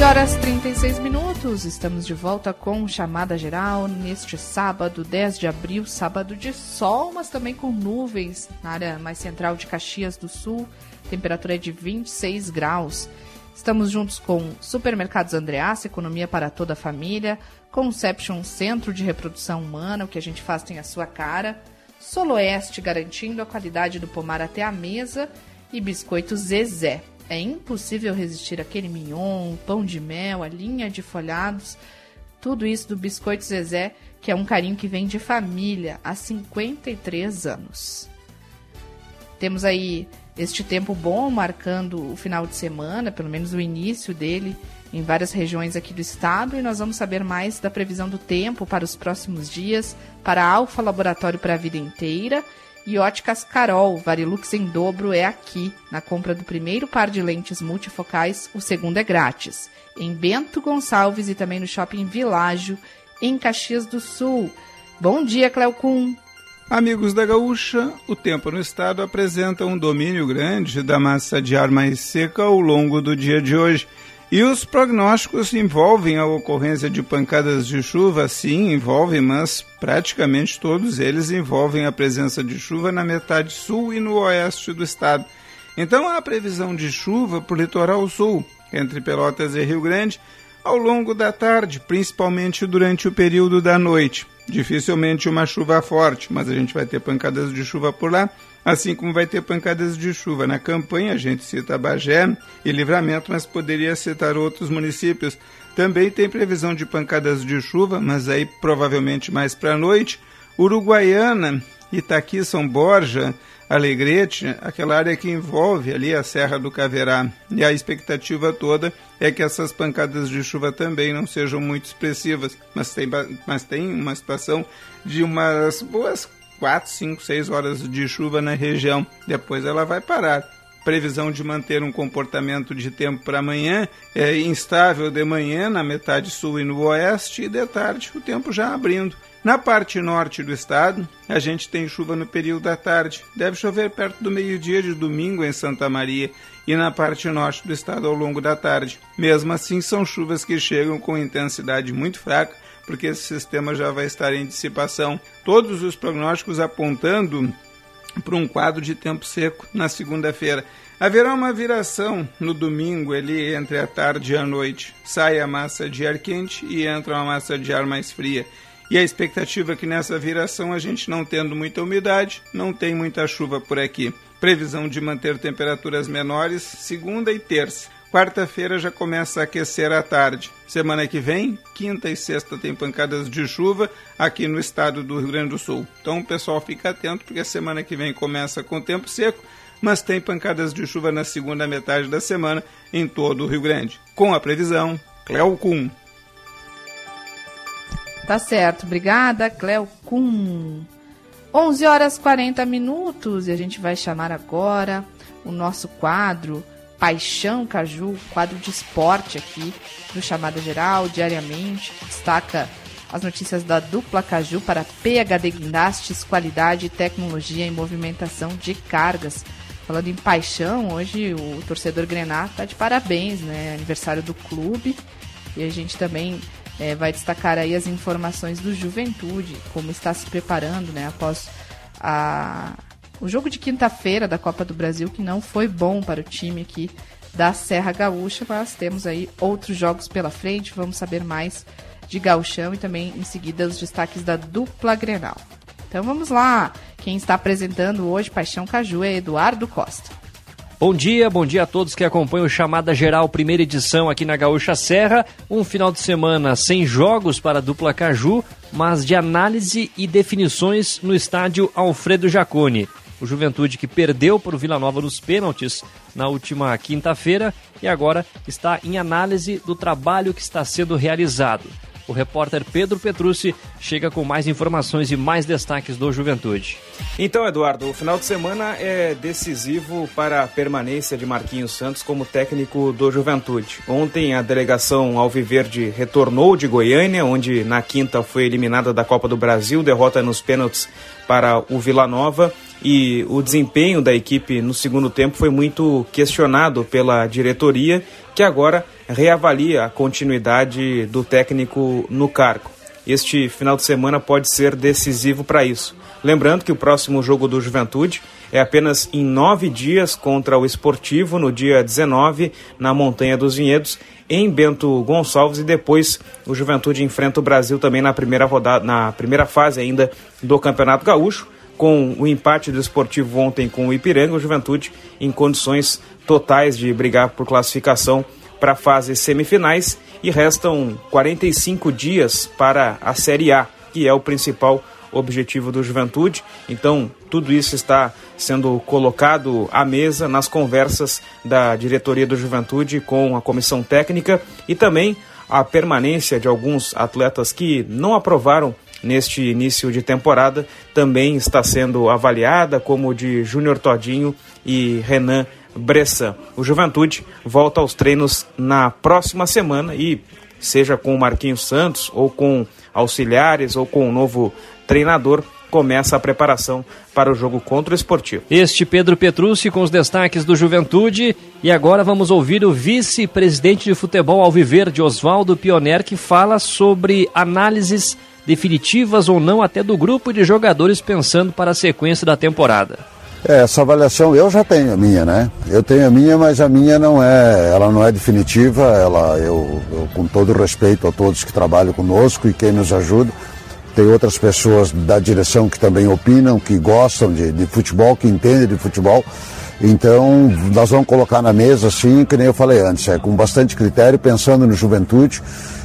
11h36, estamos de volta com Chamada Geral neste sábado, 10 de abril, sábado de sol, mas também com nuvens na área mais central de Caxias do Sul, temperatura é de 26 graus. Estamos juntos com Supermercados Andreaça, economia para toda a família, Conception Centro de Reprodução Humana, o que a gente faz tem a sua cara, Soloeste garantindo a qualidade do pomar até a mesa e Biscoito Zezé. É impossível resistir àquele mignon, pão de mel, a linha de folhados, tudo isso do Biscoito Zezé, que é um carinho que vem de família há 53 anos. Temos aí este tempo bom marcando o final de semana, pelo menos o início dele, em várias regiões aqui do estado, e nós vamos saber mais da previsão do tempo para os próximos dias, para a Alfa Laboratório para a Vida Inteira, e Óticas Carol, Varilux em dobro é aqui. Na compra do primeiro par de lentes multifocais, o segundo é grátis. Em Bento Gonçalves e também no Shopping Világio, em Caxias do Sul. Bom dia, Cleocum. Amigos da Gaúcha, o tempo no estado apresenta um domínio grande da massa de ar mais seca ao longo do dia de hoje. E os prognósticos envolvem a ocorrência de pancadas de chuva, sim, envolvem, mas praticamente todos eles envolvem a presença de chuva na metade sul e no oeste do estado. Então há previsão de chuva para o litoral sul, entre Pelotas e Rio Grande, ao longo da tarde, principalmente durante o período da noite. Dificilmente uma chuva forte, mas a gente vai ter pancadas de chuva por lá, assim como vai ter pancadas de chuva na campanha. A gente cita Bagé e Livramento, mas poderia citar outros municípios. Também tem previsão de pancadas de chuva, mas aí provavelmente mais para a noite. Uruguaiana, Itaqui, São Borja, Alegrete, aquela área que envolve ali a Serra do Caverá. E a expectativa toda é que essas pancadas de chuva também não sejam muito expressivas, mas tem uma situação de umas boas 4, 5, 6 horas de chuva na região. Depois ela vai parar. Previsão de manter um comportamento de tempo para amanhã é instável de manhã na metade sul e no oeste, e de tarde o tempo já abrindo. Na parte norte do estado, a gente tem chuva no período da tarde. Deve chover perto do meio-dia de domingo em Santa Maria e na parte norte do estado ao longo da tarde. Mesmo assim, são chuvas que chegam com intensidade muito fraca, porque esse sistema já vai estar em dissipação. Todos os prognósticos apontando para um quadro de tempo seco na segunda-feira. Haverá uma viração no domingo, ali entre a tarde e a noite. Sai a massa de ar quente e entra uma massa de ar mais fria. E a expectativa é que nessa viração, a gente não tendo muita umidade, não tem muita chuva por aqui. Previsão de manter temperaturas menores segunda e terça. Quarta-feira já começa a aquecer à tarde. Semana que vem, quinta e sexta, tem pancadas de chuva aqui no estado do Rio Grande do Sul. Então o pessoal fica atento, porque a semana que vem começa com tempo seco, mas tem pancadas de chuva na segunda metade da semana em todo o Rio Grande. Com a previsão, Cleocum. Tá certo, obrigada, Cleocum. 11h40 e a gente vai chamar agora o nosso quadro Paixão Caju, quadro de esporte aqui do Chamada Geral, diariamente, que destaca as notícias da dupla Caju para PHD Guindastes, qualidade, tecnologia e movimentação de cargas. Falando em paixão, hoje o torcedor Grená está de parabéns, né? Aniversário do clube. E a gente também vai destacar aí as informações do Juventude, como está se preparando, né? Após o jogo de quinta-feira da Copa do Brasil, que não foi bom para o time aqui da Serra Gaúcha, mas temos aí outros jogos pela frente. Vamos saber mais de Gauchão e também em seguida os destaques da dupla Grenal. Então vamos lá, quem está apresentando hoje Paixão Caju é Eduardo Costa. Bom dia a todos que acompanham o Chamada Geral, primeira edição aqui na Gaúcha Serra. Um final de semana sem jogos para a dupla Caju, mas de análise e definições no estádio Alfredo Jaconi. O Juventude que perdeu para o Vila Nova nos pênaltis na última quinta-feira e agora está em análise do trabalho que está sendo realizado. O repórter Pedro Petrucci chega com mais informações e mais destaques do Juventude. Então, Eduardo, o final de semana é decisivo para a permanência de Marquinhos Santos como técnico do Juventude. Ontem a delegação alviverde retornou de Goiânia, onde na quinta foi eliminada da Copa do Brasil, derrota nos pênaltis para o Vila Nova. e o desempenho da equipe no segundo tempo foi muito questionado pela diretoria, que agora reavalia a continuidade do técnico no cargo. Este final de semana pode ser decisivo para isso. Lembrando que o próximo jogo do Juventude é apenas em 9 dias contra o Sportivo, no dia 19, na Montanha dos Vinhedos, em Bento Gonçalves, e depois o Juventude enfrenta o Brasil também na primeira rodada, na primeira fase ainda do Campeonato Gaúcho. Com o empate do Sportivo ontem com o Ipiranga, o Juventude em condições totais de brigar por classificação para a fase semifinais, e restam 45 dias para a Série A, que é o principal objetivo do Juventude. Então, tudo isso está sendo colocado à mesa nas conversas da diretoria do Juventude com a comissão técnica, e também a permanência de alguns atletas que não aprovaram neste início de temporada também está sendo avaliada, como o de Júnior Todinho e Renan Bressan. O Juventude volta aos treinos na próxima semana, e seja com o Marquinhos Santos, ou com auxiliares, ou com um novo treinador, começa a preparação para o jogo contra o Sportivo. Este Pedro Petrucci com os destaques do Juventude. E agora vamos ouvir o vice-presidente de futebol alviverde, Oswaldo Pioner, que fala sobre análises definitivas ou não até do grupo de jogadores pensando para a sequência da temporada. Essa avaliação eu já tenho a minha, né? Eu tenho a minha, mas a minha ela não é definitiva. Eu com todo respeito a todos que trabalham conosco e quem nos ajuda, tem outras pessoas da direção que também opinam, que gostam de futebol, que entendem de futebol. Então nós vamos colocar na mesa, assim, que nem eu falei antes, com bastante critério, pensando no Juventude,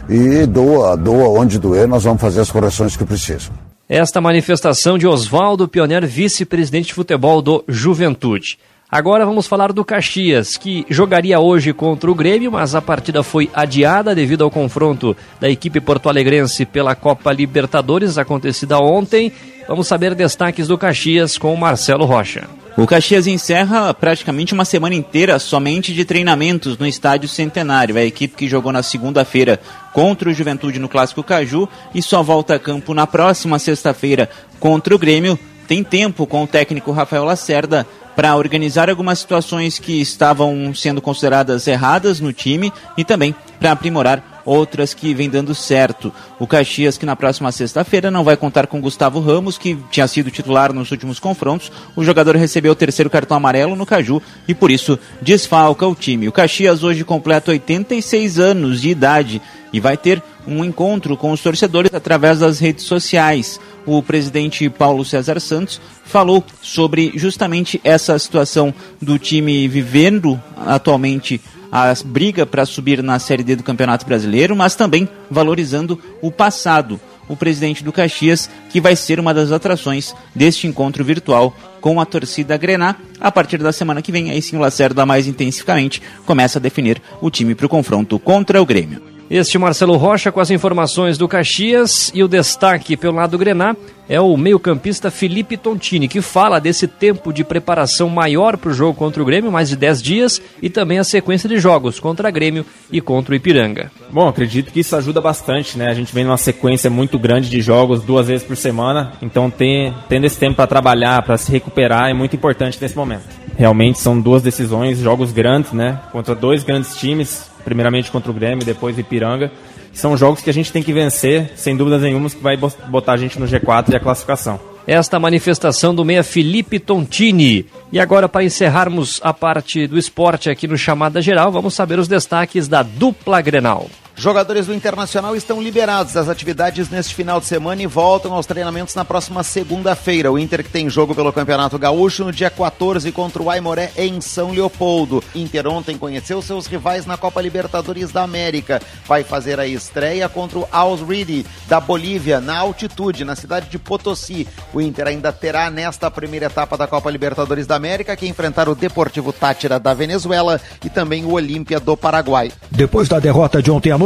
e doa onde doer, nós vamos fazer as correções que precisam. Esta manifestação de Oswaldo Pioner, vice-presidente de futebol do Juventude. Agora vamos falar do Caxias, que jogaria hoje contra o Grêmio, mas a partida foi adiada devido ao confronto da equipe porto-alegrense pela Copa Libertadores, acontecida ontem. Vamos saber destaques do Caxias com o Marcelo Rocha. O Caxias encerra praticamente uma semana inteira somente de treinamentos no Estádio Centenário. A equipe que jogou na segunda-feira contra o Juventude no Clássico Caju e só volta a campo na próxima sexta-feira contra o Grêmio. Tem tempo com o técnico Rafael Lacerda para organizar algumas situações que estavam sendo consideradas erradas no time e também para aprimorar outras que vêm dando certo. O Caxias, que na próxima sexta-feira não vai contar com Gustavo Ramos, que tinha sido titular nos últimos confrontos. O jogador recebeu o 3º cartão amarelo no Caju e por isso desfalca o time. O Caxias hoje completa 86 anos de idade e vai ter um encontro com os torcedores através das redes sociais. O presidente Paulo César Santos falou sobre justamente essa situação do time vivendo atualmente a briga para subir na Série D do Campeonato Brasileiro, mas também valorizando o passado. O presidente do Caxias, que vai ser uma das atrações deste encontro virtual com a torcida grená. A partir da semana que vem, aí sim o Lacerda mais intensivamente começa a definir o time para o confronto contra o Grêmio. Este Marcelo Rocha com as informações do Caxias, e o destaque pelo lado do grená é o meio-campista Felipe Tontini, que fala desse tempo de preparação maior para o jogo contra o Grêmio, mais de 10 dias, e também a sequência de jogos contra o Grêmio e contra o Ipiranga. Bom, acredito que isso ajuda bastante, né? A gente vem numa sequência muito grande de jogos, 2 vezes por semana, então tendo esse tempo para trabalhar, para se recuperar, é muito importante nesse momento. Realmente são 2 decisões, jogos grandes, né? Contra 2 grandes times, primeiramente contra o Grêmio, depois o Ipiranga. São jogos que a gente tem que vencer, sem dúvidas nenhuma, que vai botar a gente no G4 e a classificação. Esta manifestação do meia Felipe Tontini. E agora, para encerrarmos a parte do esporte aqui no Chamada Geral, vamos saber os destaques da dupla Grenal. Jogadores do Internacional estão liberados das atividades neste final de semana e voltam aos treinamentos na próxima segunda-feira. O Inter, que tem jogo pelo Campeonato Gaúcho no dia 14 contra o Aimoré em São Leopoldo. Inter ontem conheceu seus rivais na Copa Libertadores da América. Vai fazer a estreia contra o Always Ready da Bolívia, na altitude, na cidade de Potosí. O Inter ainda terá nesta primeira etapa da Copa Libertadores da América que enfrentar o Deportivo Táchira da Venezuela e também o Olímpia do Paraguai. Depois da derrota de ontem à noite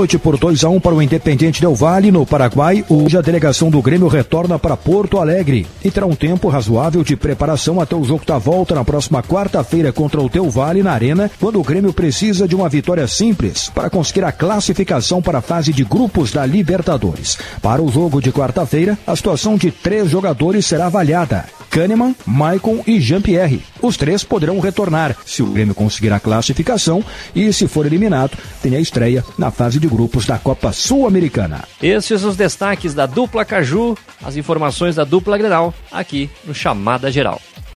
noite por 2-1 para o Independiente Del Valle, no Paraguai. Hoje a delegação do Grêmio retorna para Porto Alegre e terá um tempo razoável de preparação até o jogo da volta na próxima quarta-feira contra o Del Valle na Arena, quando o Grêmio precisa de uma vitória simples para conseguir a classificação para a fase de grupos da Libertadores. Para o jogo de quarta-feira, a situação de 3 jogadores será avaliada: Kahneman, Maicon e Jean-Pierre. Os 3 poderão retornar se o Grêmio conseguir a classificação e, se for eliminado, tem a estreia na fase de grupos da Copa Sul-Americana. Esses os destaques da dupla Caju, as informações da dupla Grenal, aqui no Chamada Geral.